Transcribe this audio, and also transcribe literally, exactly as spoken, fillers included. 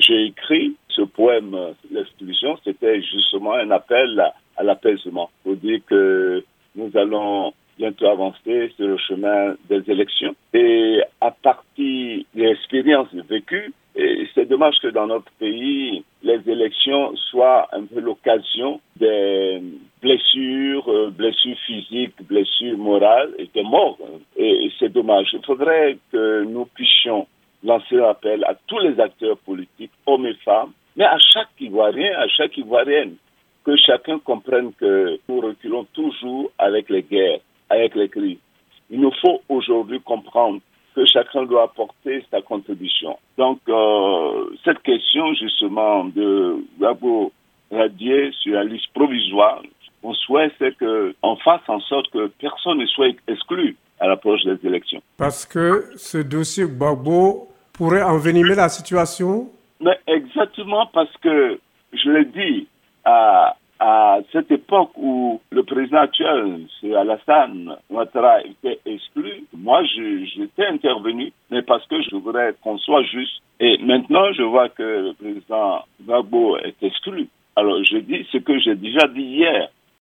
j'ai écrit ce poème, l'exclusion, c'était justement un appel à, à l'apaisement. Pour dire que nous allons bientôt avancer sur le chemin des élections. Et à partir des expériences vécues, et c'est dommage que dans notre pays, les élections soient un peu l'occasion des blessures, blessures physiques, blessures morales et des morts. Et c'est dommage. Il faudrait que nous puissions lancer un appel à tous les acteurs politiques, hommes et femmes, mais à chaque Ivoirien, à chaque Ivoirienne, que chacun comprenne que nous reculons toujours avec les guerres, avec les crises. Il nous faut aujourd'hui comprendre que chacun doit apporter sa contribution. Donc, euh, cette question, justement, de Gbagbo radier sur la liste provisoire, mon souhait, c'est qu'on fasse en sorte que personne ne soit exclu à l'approche des élections. Parce que ce dossier Gbagbo pourrait envenimer la situation? Mais exactement parce que, je l'ai dit, à, à cette époque où le président actuel, M. Alassane Ouattara, était exclu, moi, je, j'étais intervenu, mais parce que je voudrais qu'on soit juste. Et maintenant, je vois que le président Gbagbo est exclu. Alors, je dis ce que j'ai déjà dit hier.